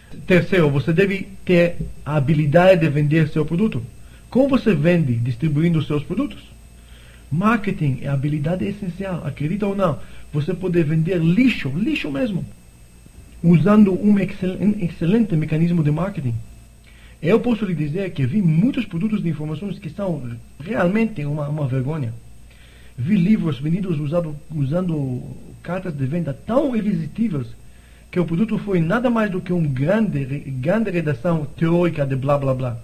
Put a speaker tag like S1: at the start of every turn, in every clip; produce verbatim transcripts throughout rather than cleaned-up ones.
S1: Terceiro, você deve ter a habilidade de vender seu produto. Como você vende distribuindo os seus produtos? Marketing é a habilidade essencial, acredita ou não. Você pode vender lixo, lixo mesmo, usando um excelente mecanismo de marketing. Eu posso lhe dizer que vi muitos produtos de informações que são realmente uma, uma vergonha. Vi livros vendidos usado, usando cartas de venda tão irresistíveis que o produto foi nada mais do que uma grande, grande redação teórica de blá blá blá.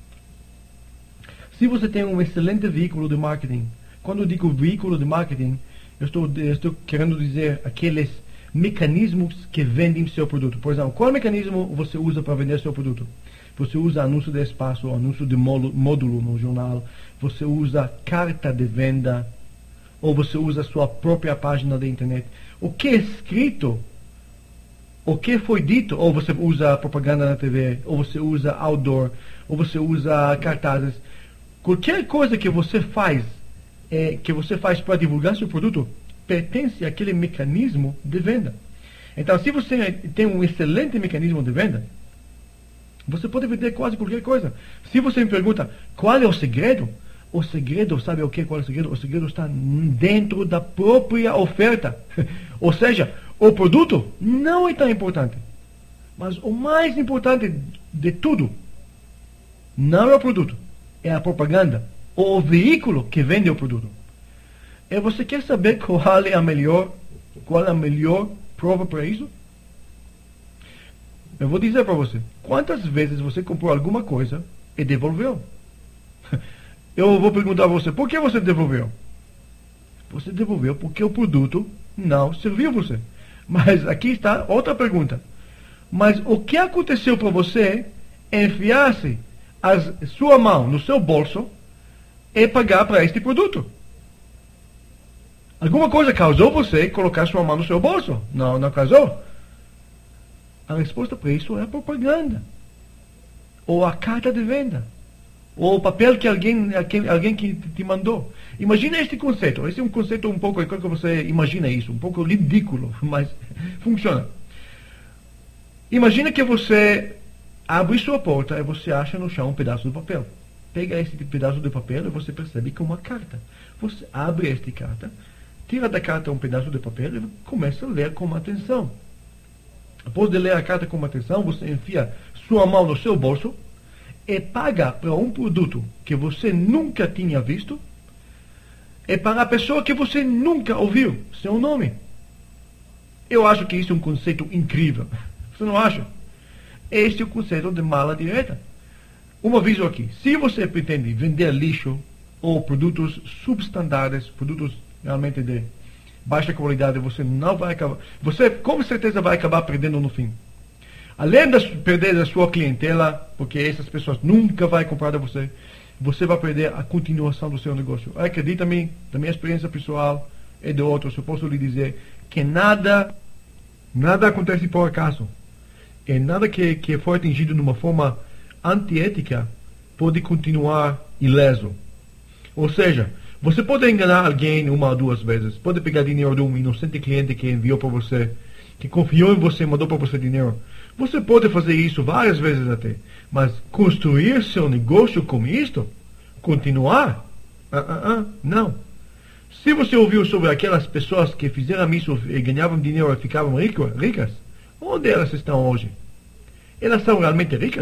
S1: Se você tem um excelente veículo de marketing, quando eu digo veículo de marketing, eu estou, eu estou querendo dizer aqueles mecanismos que vendem seu produto. Por exemplo, qual mecanismo você usa para vender seu produto? Você usa anúncio de espaço, anúncio de módulo no jornal, você usa carta de venda, ou você usa sua própria página da internet. O que é escrito, o que foi dito, ou você usa propaganda na T V, ou você usa outdoor, ou você usa cartazes. Qualquer coisa que você faz, é, que você faz para divulgar seu produto, pertence àquele mecanismo de venda. Então, se você tem um excelente mecanismo de venda, você pode vender quase qualquer coisa. Se você me pergunta qual é o segredo, o segredo, sabe o que? Qual é o segredo? O segredo está dentro da própria oferta. Ou seja, o produto não é tão importante. Mas o mais importante de tudo não é o produto, é a propaganda, ou o veículo que vende o produto. E você quer saber qual é a melhor, qual é a melhor prova para isso? Eu vou dizer para você. Quantas vezes você comprou alguma coisa e devolveu? Eu vou perguntar a você, por que você devolveu? Você devolveu porque o produto não serviu você. Mas aqui está outra pergunta. Mas o que aconteceu para você enfiar-se a sua mão no seu bolso e pagar para este produto? Alguma coisa causou você colocar sua mão no seu bolso? Não, não causou? A resposta para isso é a propaganda. Ou a carta de venda. Ou o papel que alguém, alguém, alguém que te mandou. Imagina este conceito. Esse é um conceito um pouco, como que você imagina isso, um pouco ridículo, mas funciona. Imagina que você abre sua porta e você acha no chão um pedaço de papel. Pega esse pedaço de papel e você percebe que é uma carta. Você abre esta carta, tira da carta um pedaço de papel e começa a ler com atenção. Após de ler a carta com atenção, você enfia sua mão no seu bolso e paga para um produto que você nunca tinha visto e para a pessoa que você nunca ouviu seu nome. Eu acho que isso é um conceito incrível. Você não acha? Este é o conceito de mala direta. Um aviso aqui. Se você pretende vender lixo ou produtos substandards, produtos realmente de baixa qualidade, você não vai acabar. Você com certeza vai acabar perdendo no fim. Além de perder a sua clientela, porque essas pessoas nunca vão comprar de você, você vai perder a continuação do seu negócio. Acredita-me, da minha experiência pessoal e de outros, eu posso lhe dizer que nada, nada acontece por acaso. E nada que, que for atingido de uma forma antiética pode continuar ileso. Ou seja, você pode enganar alguém uma ou duas vezes. Pode pegar dinheiro de um inocente cliente que enviou para você, que confiou em você e mandou para você dinheiro. Você pode fazer isso várias vezes até. Mas construir seu negócio com isto? Continuar? Ah, ah, ah, não. Se você ouviu sobre aquelas pessoas que fizeram isso e ganhavam dinheiro e ficavam ricas, onde elas estão hoje? Elas são realmente ricas?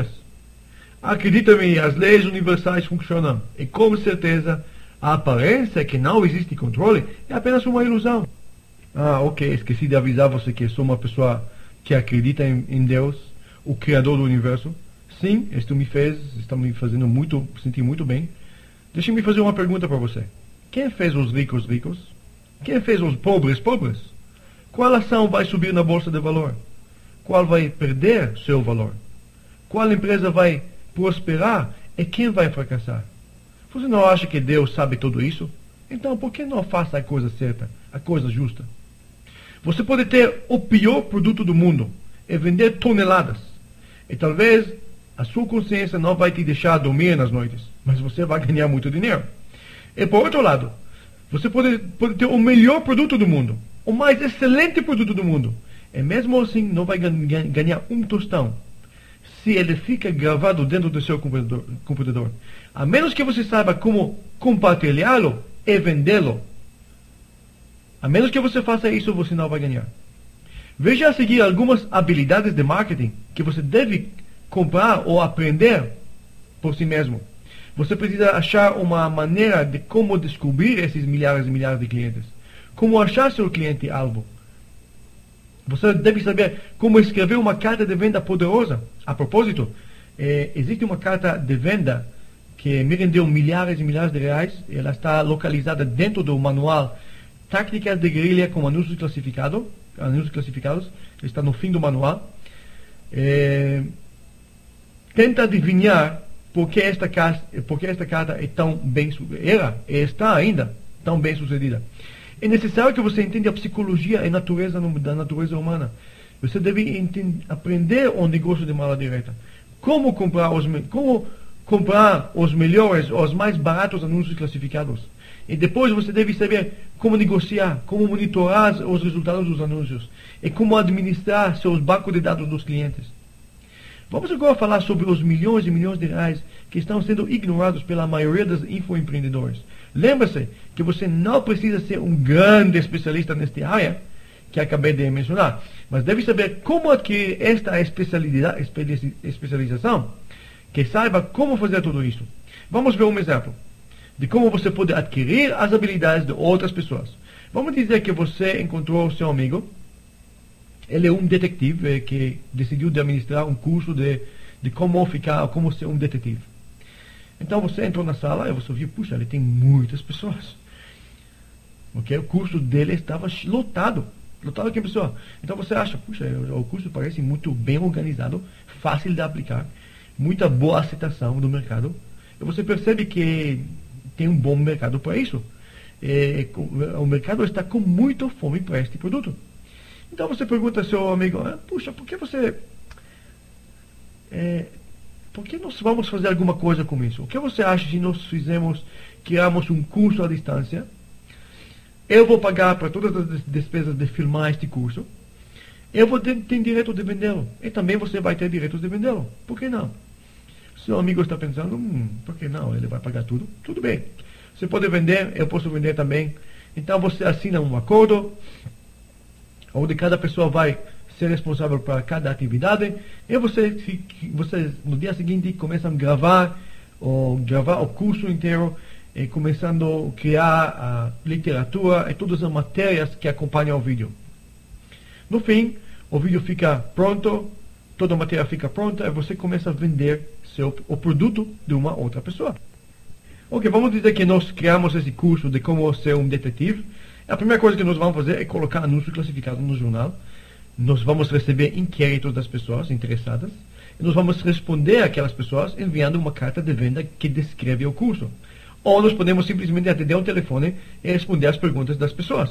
S1: Acredita-me, as leis universais funcionam. E com certeza a aparência que não existe controle é apenas uma ilusão. Ah, ok, esqueci de avisar você que sou uma pessoa que acredita em, em Deus, o Criador do Universo. Sim, isto me fez, está me fazendo muito, sentir muito bem. Deixe-me fazer uma pergunta para você. Quem fez os ricos ricos? Quem fez os pobres pobres? Qual ação vai subir na bolsa de valor? Qual vai perder seu valor? Qual empresa vai prosperar e quem vai fracassar? Você não acha que Deus sabe tudo isso? Então, por que não faça a coisa certa, a coisa justa? Você pode ter o pior produto do mundo e vender toneladas. E talvez a sua consciência não vai te deixar dormir nas noites, mas você vai ganhar muito dinheiro. E por outro lado, você pode, pode ter o melhor produto do mundo, o mais excelente produto do mundo, e mesmo assim não vai ganhar um tostão. se ele fica gravado dentro do seu computador, computador. A menos que você saiba como compartilhá-lo e vendê-lo. A menos que você faça isso, você não vai ganhar. Veja a seguir algumas habilidades de marketing que você deve comprar ou aprender por si mesmo. Você precisa achar uma maneira de como descobrir esses milhares e milhares de clientes. Como achar seu cliente-alvo. Você deve saber como escrever uma carta de venda poderosa. A propósito, eh, existe uma carta de venda que me rendeu milhares e milhares de reais. Ela está localizada dentro do manual Táticas de Guerrilha com Anúncios Classificados. Anúncios classificados. Está no fim do manual. Eh, tenta adivinhar por que esta carta, por que esta carta é tão bem, era e está ainda tão bem sucedida. É necessário que você entenda a psicologia e a natureza da natureza humana. Você deve entender, aprender o negócio de mala direta. Como comprar os, como comprar os melhores, os mais baratos anúncios classificados. E depois você deve saber como negociar, como monitorar os resultados dos anúncios e como administrar seus bancos de dados dos clientes. Vamos agora falar sobre os milhões e milhões de reais que estão sendo ignorados pela maioria dos infoempreendedores. Lembre-se que você não precisa ser um grande especialista nesta área que acabei de mencionar, mas deve saber como adquirir esta especialização, que saiba como fazer tudo isso. Vamos ver um exemplo de como você pode adquirir as habilidades de outras pessoas. Vamos dizer que você encontrou seu amigo. Ele é um detetive que decidiu de administrar um curso de, de como ficar, como ser um detetive. Então você entrou na sala e você viu, puxa, ele tem muitas pessoas. Okay? O curso dele estava lotado. Lotado de pessoa. Então você acha, puxa, o curso parece muito bem organizado, fácil de aplicar, muita boa aceitação do mercado. E você percebe que tem um bom mercado para isso. E, o mercado está com muita fome para este produto. Então você pergunta ao seu amigo, ah, puxa, por que você... É, por que nós vamos fazer alguma coisa com isso? O que você acha se nós fizermos, criarmos um curso à distância? Eu vou pagar para todas as despesas de filmar este curso. Eu vou ter, ter direito de vendê-lo. E também você vai ter direito de vendê-lo. Por que não? Seu amigo está pensando, hum, por que não? Ele vai pagar tudo. Tudo bem. Você pode vender, eu posso vender também. Então você assina um acordo, onde cada pessoa vai ser responsável por cada atividade, e você, você no dia seguinte começam a gravar, ou gravar o curso inteiro, e começando a criar a literatura e todas as matérias que acompanham o vídeo. No fim, o vídeo fica pronto, toda a matéria fica pronta, e você começa a vender seu, o produto de uma outra pessoa. Ok, vamos dizer que nós criamos esse curso de como ser um detetive. A primeira coisa que nós vamos fazer é colocar anúncio classificado no jornal. Nós vamos receber inquéritos das pessoas interessadas. E nós vamos responder àquelas pessoas enviando uma carta de venda que descreve o curso. Ou nós podemos simplesmente atender ao telefone e responder às perguntas das pessoas.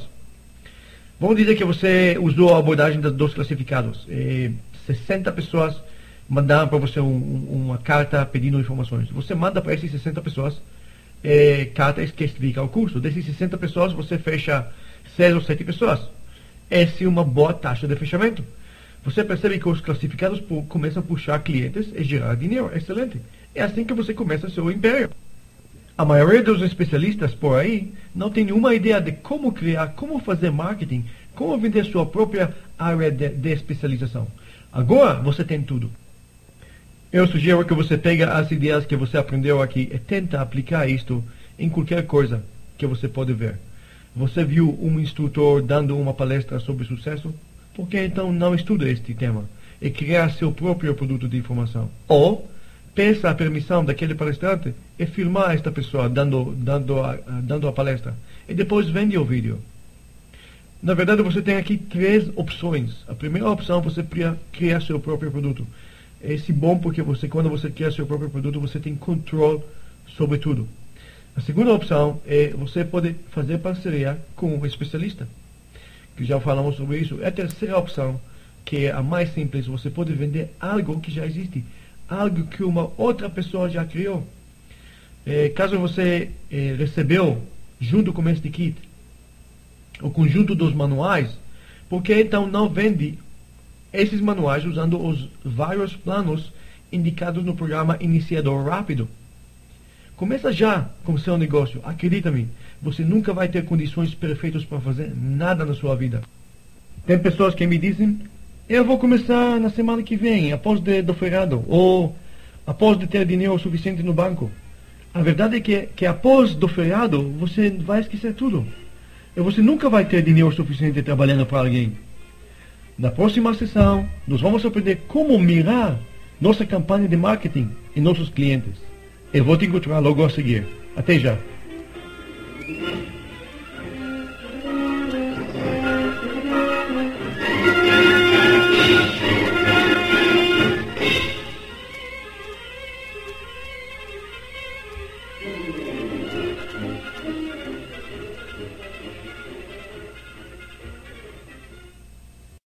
S1: Vamos dizer que você usou a abordagem dos classificados. E sessenta pessoas mandaram para você um, uma carta pedindo informações. Você manda para essas sessenta pessoas É, cartas que explicam o curso. Dessas sessenta pessoas, você fecha seis ou sete pessoas. Essa é uma boa taxa de fechamento. Você percebe que os classificados começam a puxar clientes e gerar dinheiro. Excelente. É assim que você começa seu império. A maioria dos especialistas por aí não tem nenhuma ideia de como criar, como fazer marketing, como vender sua própria área de, de especialização. Agora você tem tudo. Eu sugiro que você pegue as ideias que você aprendeu aqui e tenta aplicar isto em qualquer coisa que você pode ver. Você viu um instrutor dando uma palestra sobre sucesso? Por que então não estuda este tema e criar seu próprio produto de informação? Ou peça a permissão daquele palestrante e filmar esta pessoa dando, dando, a, dando a palestra. E depois vende o vídeo. Na verdade, você tem aqui três opções. A primeira opção é você criar seu próprio produto. Esse é bom porque você, quando você cria seu próprio produto, você tem controle sobre tudo. A segunda opção é você pode fazer parceria com um especialista, que já falamos sobre isso. A terceira opção, que é a mais simples, você pode vender algo que já existe, algo que uma outra pessoa já criou. É, caso você é, recebeu, junto com este kit, o conjunto dos manuais, por que então não vende esses manuais usando os vários planos indicados no programa Iniciador Rápido. Começa já com seu negócio. Acredita-me, você nunca vai ter condições perfeitas para fazer nada na sua vida. Tem pessoas que me dizem, eu vou começar na semana que vem, após de, do feriado, ou após de ter dinheiro suficiente no banco. A verdade é que, que após do feriado, você vai esquecer tudo. E você nunca vai ter dinheiro suficiente trabalhando para alguém. Na próxima sessão, nós vamos aprender como mirar nossa campanha de marketing em nossos clientes. Eu vou te encontrar logo a seguir. Até já!